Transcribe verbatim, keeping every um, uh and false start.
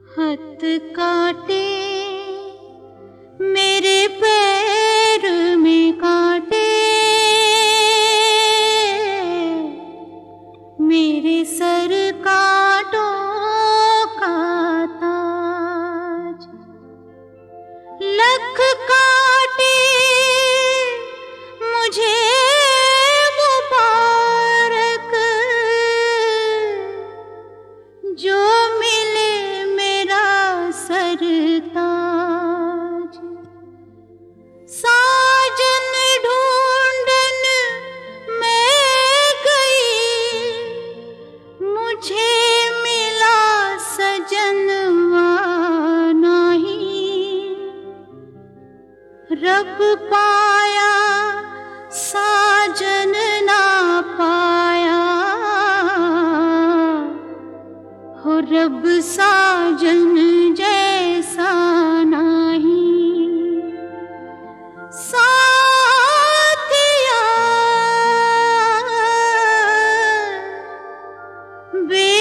हाथ काटे मेरे पैर में काटे, मेरे सर कांटों का ताज। लख काटे मुझे मुबारक, जो मिले मेरा सरताज। साजन ढूंढन मैं गई, मुझे मिला सजनवा नहीं। रब पाया साजन ना पाया, हो रब साजन जैसा नहीं। साथिया बे